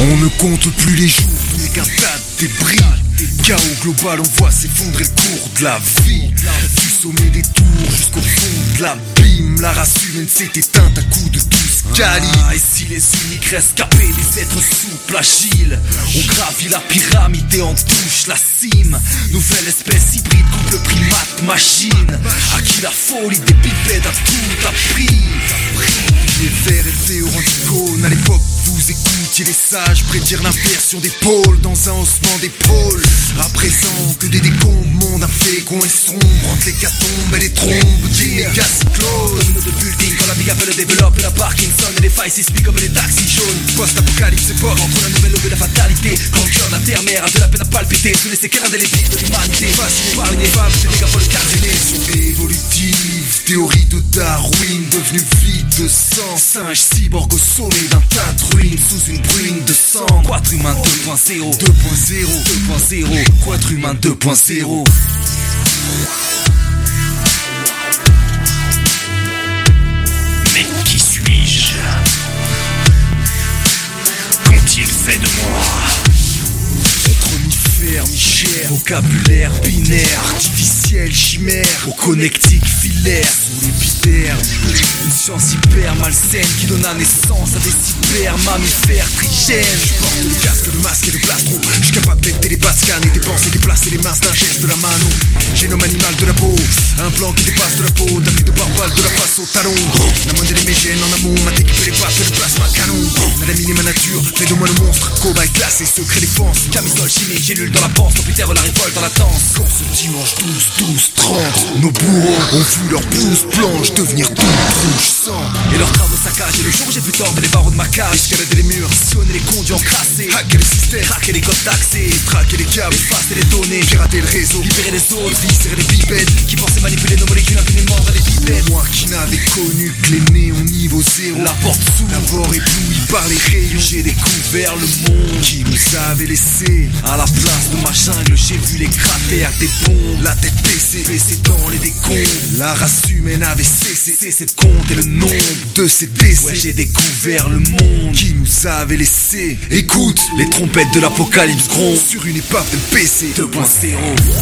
On ne compte plus les jours, n'est qu'un tas de débris. Chaos global, on voit s'effondrer le cours de la vie. Du sommet des tours jusqu'au fond de l'abîme. La race humaine s'est éteinte à coups de 12 calibres. Et si les uniques rescapés, les êtres souples, agiles, on gravit la pyramide et on touche la cime. Nouvelle espèce hybride, couple primate, machine. À qui la folie des bipèdes a tout appris. Les vers élevés au rang d'icône. À l'époque, vous écoutiez les sages prédire l'inversion des pôles dans un haussement d'épaule. À présent, que des décombres, monde infécond et sombre. Entre l'hécatombe et les trombes, des méga-cyclones. Domino de building, quand la big apple développe. La Parkinson et les failles sismiques comme les taxis jaunes. Post-apocalypse et port entre la nouvelle aube et la fatalité. Quand le cœur de la terre-mère a de la peine à palpiter. Sous les séquelles indélébiles de l'humanité. Fasciné par l'ineffable, c'est mégapoles cardinées. Évolutive, théorie de Darwin, devenue vide de sang. Singe cyborg au sommet d'un tas de ruines. Sous une bruine de sang. Quadre humain 2.0, 2.0, 2.0. Quadre humain 2.0. Mais qui suis-je? Qu'ont-ils fait de moi? Être mi-fer, mi-chair, vocabulaire binaire, artificiel, chimère, au connectique filaire, sous l'épiderme. Une science hyper malsaine qui donna naissance à des cyber mammifères trigènes. Je porte le casque, le masque et le plastron. Je suis capable d'être télépathe, scanner des pensées, déplacer les masses d'un geste de la mano. Génome animal de la peau, un plan qui dépasse de la peau, d'un de barbale de la face au talon. La moindre de mes gènes en amont m'a découpé les pattes et le plasma canon. Madame ma nature, fait de moi le monstre, cobaye classé, secret défense. Camisole chimique, gélule dans la panse, Jupiter la révolte dans la danse. Quand ce dimanche 12-12-30, nos bourreaux ont vu leur blouse blanche devenir toute rouge sang. Et leurs travaux saccagés, le jour j'ai vu tordre les barreaux de ma cage. Escalader les murs, sillonner les conduits encrassés, hacker les systèmes, craquer les codes d'accès, traquer les câbles, effacer les données, pirater le réseau, libérer les autres, viscérer les pipèdes qui pensaient manipuler nos molécules impunément dans les pipèdes. Moi qui n'avais connu que les néons niveau zéro, la porte s'ouvre, d'abord ébloui par les rayons, j'ai découvert le monde qui nous avait laissé. À la place de ma jungle, j'ai vu les cratères des bombes, la tête baissée dans les décombres. La race humaine avait cessé de compter le nombre de ses décès. Ouais, j'ai découvert le monde qui nous avait laissé. Écoute, les trompettes de l'apocalypse grondent sur une épave de PC 2.0.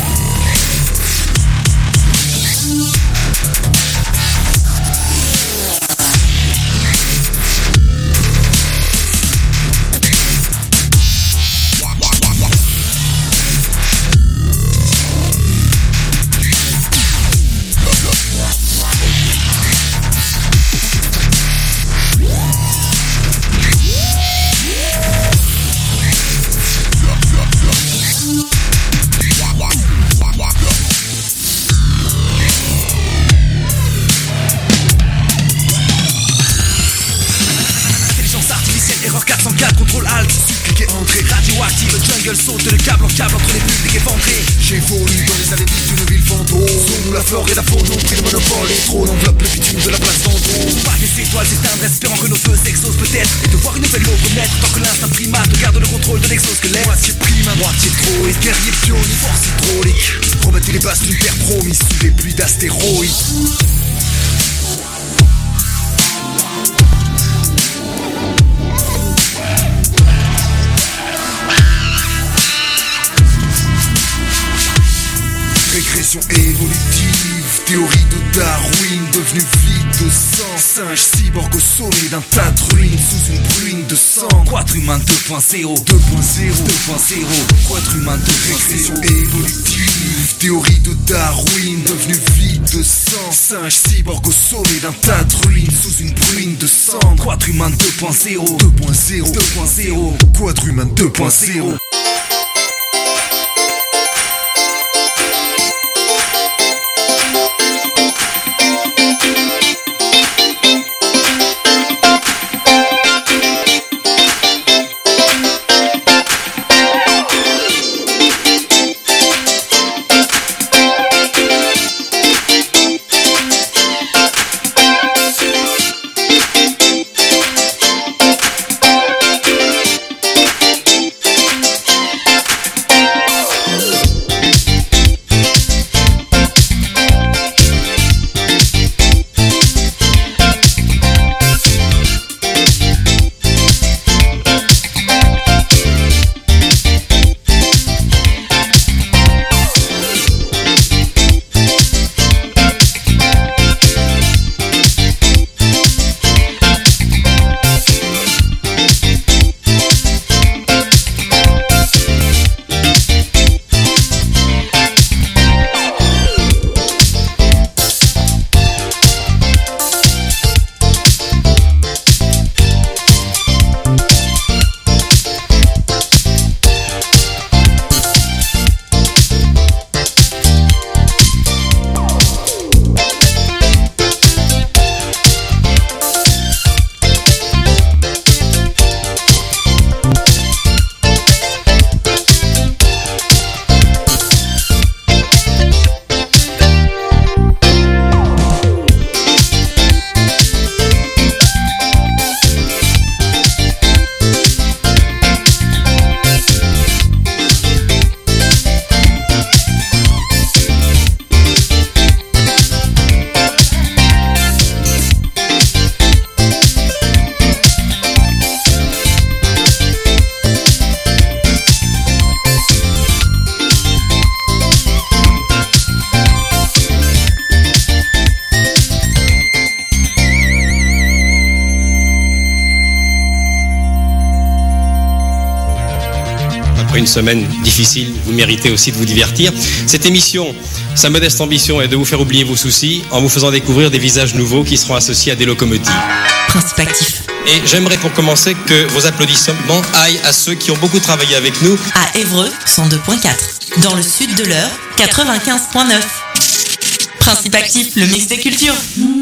Contrôle alt, cliquez entrée, radioactive, le jungle saute le câble en câble entre les publics éventrés. J'évolue dans les allées d'une ville fantôme. Zone où la flore et la faune ont pris le monopole. Les trônes enveloppent le bitume de la place Vendôme. Pas des étoiles s'éteindre, espérant que nos feux s'exaucent peut-être. Et de voir une nouvelle eau renaître tant que l'instinct primate garde le contrôle de l'exosquelette. Moitié prime, à moitié trop, et guerrier pionnier, force hydraulique. Probatez les bases d'une terre promise sous les pluies d'astéroïdes. Régression évolutive, théorie de Darwin, devenue vide de sang. Singe cyborg au sommet d'un tas de ruines, sous une bruine de sang. Quadre humain 2.0, 2.0, 2.0. Quadre humain 2.0. Régression évolutive, théorie de Darwin, devenue vide de sang. Singe cyborg au sommet d'un tas de ruines, sous une bruine de sang. Quadre humain 2.0, 2.0, 2.0. Quadre humain 2.0. après une semaine difficile, vous méritez aussi de vous divertir. Cette émission, sa modeste ambition est de vous faire oublier vos soucis en vous faisant découvrir des visages nouveaux qui seront associés à des locomotives. Principe actif. Et j'aimerais pour commencer que vos applaudissements aillent à ceux qui ont beaucoup travaillé avec nous. À Évreux, 102.4. Dans le sud de l'Eure, 95.9. Principe actif, le mix des cultures.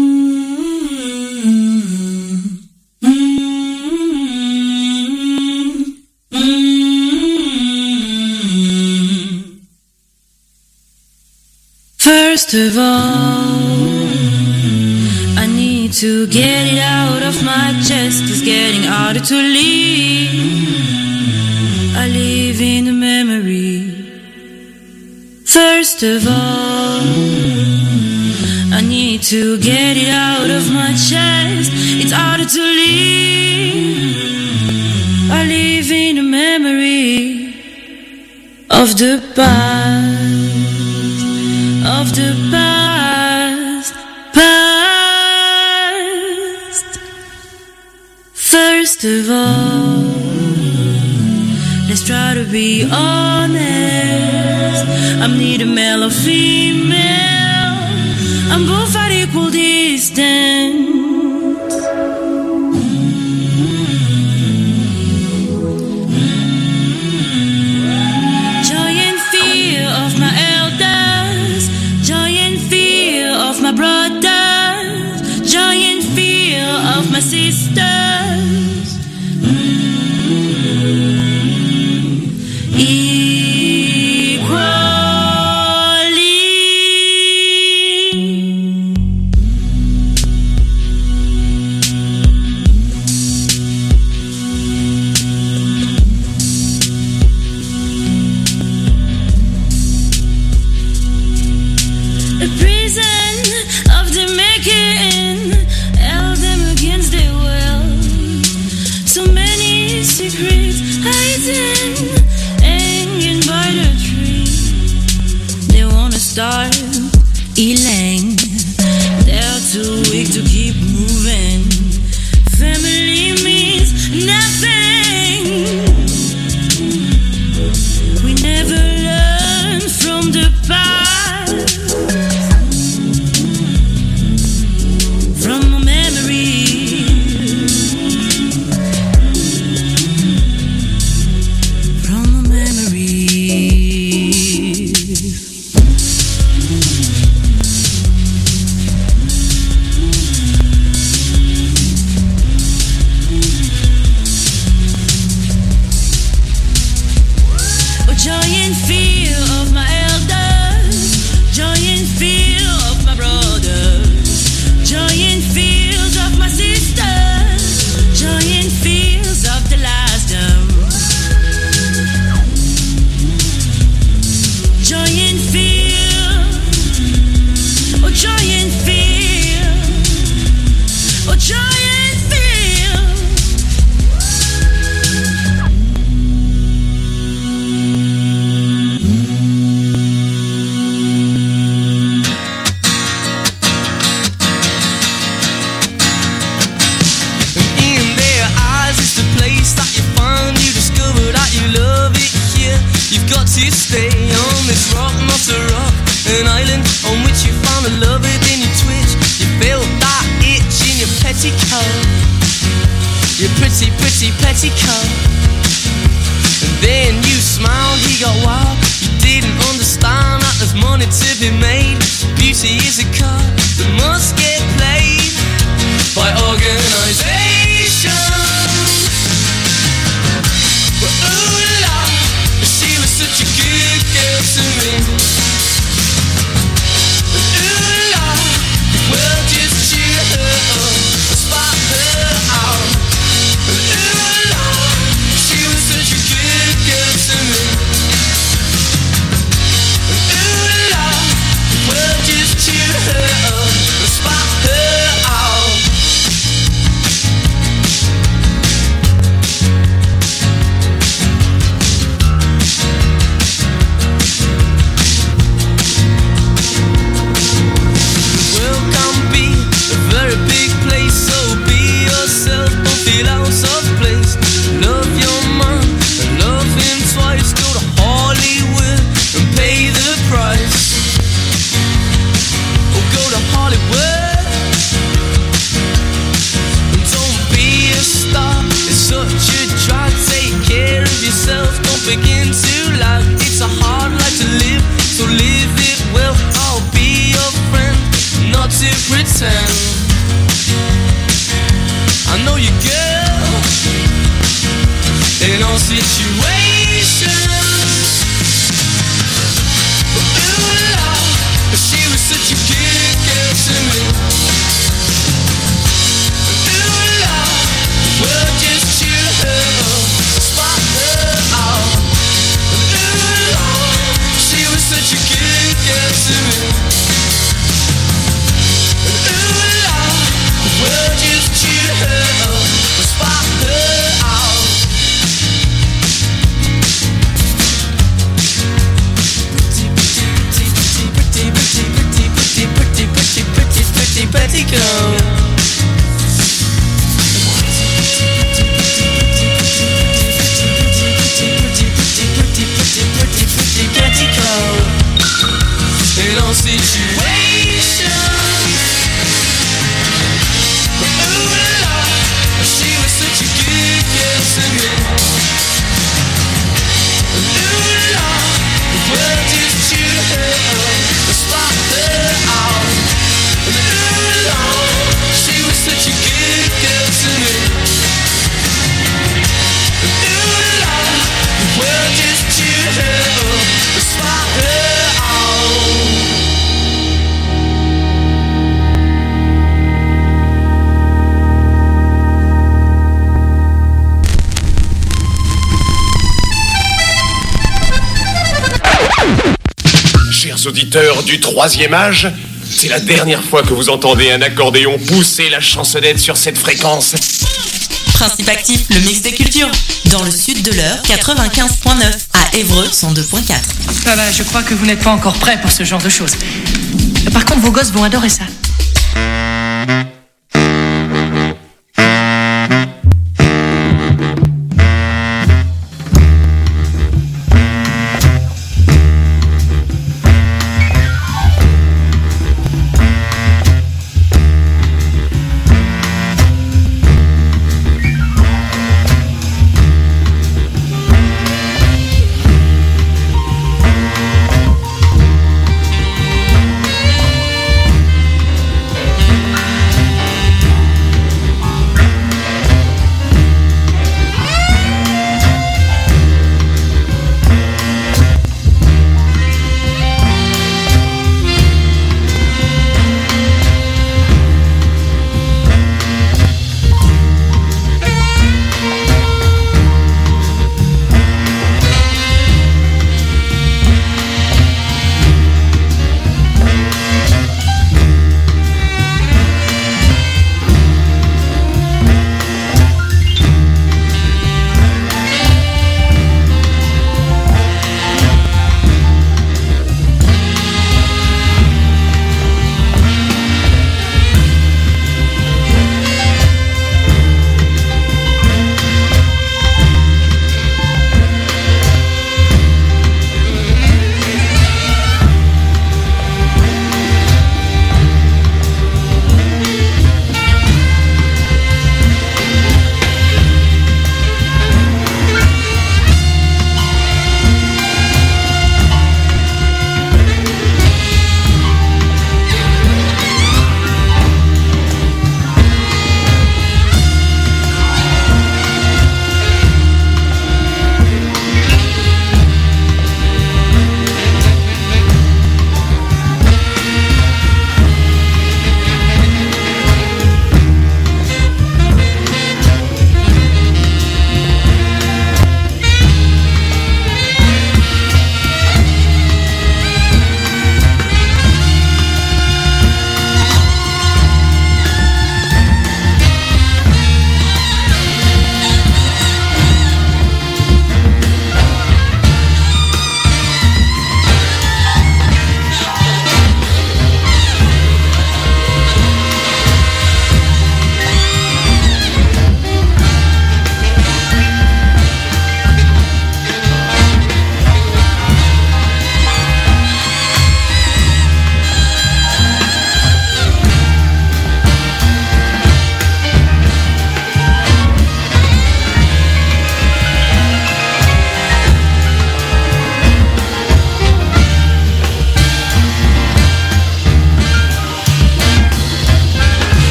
First of all, I need to get it out of my chest. It's getting harder to leave. I live in a memory. First of all, I need to get it out of my chest. It's harder to leave. I live in a memory of the past. Of the past. First of all, let's try to be honest. I'm neither male or female. I'm both at equal distance. Joy and fear of my elders. Joy and fear of my brothers. Joy and fear of my sisters. Elaine, they're too weak to keep moving. Family means nothing. We never learn from the past, from a memory, from a memory. Your pretty, pretty petticoat. And then you smiled, he got wild. You didn't understand that there's money to be made. Beauty is a card that must get played by organisation. But ooh la, she was such a good girl to me. But ooh la, well just cheer her up, spot her out. Cheer her up, spot her out. begin to lie. It's a hard life to live, so live it well. I'll be your friend, not to pretend. I know you, girl, in all situations. Ooh, Lord, she was such a good girl to me. Ooh, Lord, we'll just cheer her up, spot her out. Ooh, Lord, she was such a good girl to me. Ooh, Lord, we'll just cheer her up, spot her out. Pretty girl. Pretty girl. In all situations. Ooh, Lord, she was such a good girl to me. Ooh, Lord, we'll just cheer her up, spot her out. Ooh, Lord, she was such a good girl to me. Ooh, Lord, we'll just cheer her up, spot her out. Chers auditeurs du troisième âge, c'est la dernière fois que vous entendez un accordéon pousser la chansonnette sur cette fréquence. Principe actif, le mix des cultures. Dans le sud de l'heure, 95.9. À Évreux, 102.4. Ah bah, je crois que vous n'êtes pas encore prêts pour ce genre de choses. Par contre, vos gosses vont adorer ça.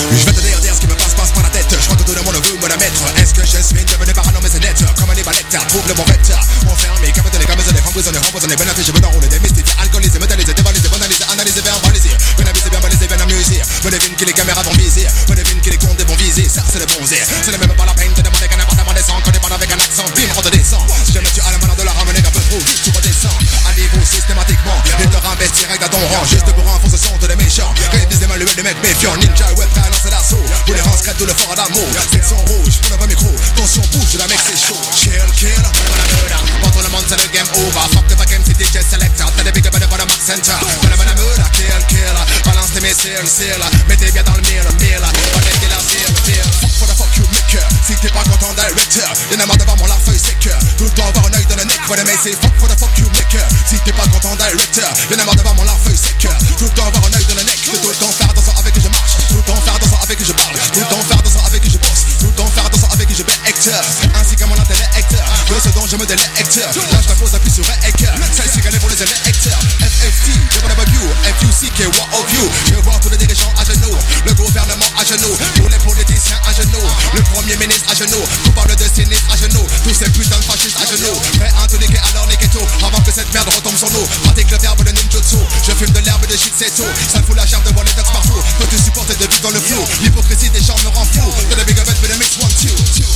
Je vais te dire ce qui me passe par la tête. Je crois que tout le monde veut me la mettre. Est-ce que je suis devenu parano mais c'est net? Comme un ébalette, trouve le bon vecteur. Enfermé, capoté les gammes, les emprisonnés, rempoisonnés, bien affichés, bien enroulés, démystifiés, alcoolisés, métallisés, dévalisés, banalisés, analysés, verbalisés. Bien avisés, bien balisés, bien amusés. Me devine que les caméras vont viser. Me devine que les comptes vont viser. Ça c'est le bon zé. Ce n'est même pas la peine de demander qu'un appartement descend. Quand on parle avec un accent, bim, redescend. Si jamais tu as la manière de la ramener un peu trop vite, tu redescends. À niveau systématiquement. Et te rabaisse direct à ton rang. Juste pour un fond, ce sont tous les méchants. Révise des manuels, des mecs méfiants. Ninja, web, prêt à lancer l'assaut. Pour les rangs secrètes, tout le fort à d'amour. Section rouge, pour le vrai micro. Tension bouge, la mec c'est chaud. Kill, kill, pour tout le monde c'est le game over. Fuck the fuck MC DJ selector. T'as des big up à the Max Center. Kill, kill, balance tes missiles, seal. Mettez bien dans le mille. Connectez la file. Fuck for the fuck you maker. Si t'es pas content directeur, y'en a marre devant mon la feuille sec. Tout le temps avoir un œil dans le neck. What I say fuck for the fuck you maker. Si t'es pas content directeur, y'en a marre devant mon la feuille sec. Tout le temps avoir un œil dans le neck. Tout le temps faire dansant avec que je marche. Tout le temps faire dansant avec que je parle. Tout le temps faire dansant avec que je bosse. Tout le temps faire dansant avec que je vais acteur. Ainsi qu'à mon intellect. De ce dont je me délecte. Là je t'impose appuie sur Rec. Celle-ci gagnée pour les électeurs. FFT, W, FUCK, what of you. Je veux voir tous les dirigeants à genoux. Le gouvernement à genoux. Tous les politiciens à genoux. Le premier ministre à genoux. Qu'on parle de sinistre à genoux. Tous ces putains de fascistes à genoux. Prêts à tout niquer alors niquer tout. Avant que cette merde retombe sur nous. Pratique le verbe de ninjutsu. Je fume de l'herbe de shit c'est tout. Ça fout la gerbe de voir les taxes partout. Peux-tu supporter de vivre dans le flou? L'hypocrisie des gens me rend fou. Que the big event but the mix 1, 2.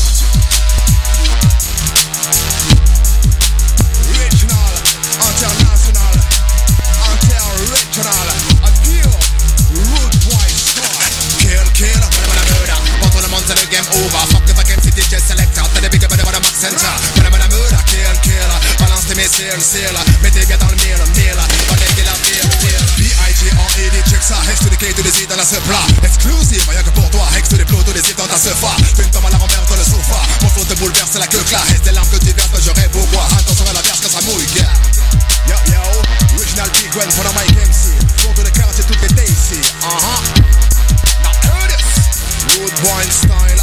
Regional, international, inter-regional, a pure root boy style. Kill, kill, murder. Pour tout le monde c'est le game over. Fuck the fuck MC DJ selector. T'as des big up à the Max Center. Murder, kill, kill. Balance tes missiles, seal. Mettez bien dans le mille. Connectez la file. B.I.G.R.E.D. check ça. Hex to the K to the Z dans la supply. Exclusive, rien que pour toi. Hex to the flow to the Z dans ta sofa. Fais une tombe à la renverse dans le sofa. Mon flow te bouleverse la queue claire. Reste des larmes que tu verses, mais je rêve au bois. Attention à la verse quand ça mouille, gars. Yo, yo, original Big Gwen pour la Mike MC. Tour de le quartier toutes les days ici. Now hear this. Rude boy style.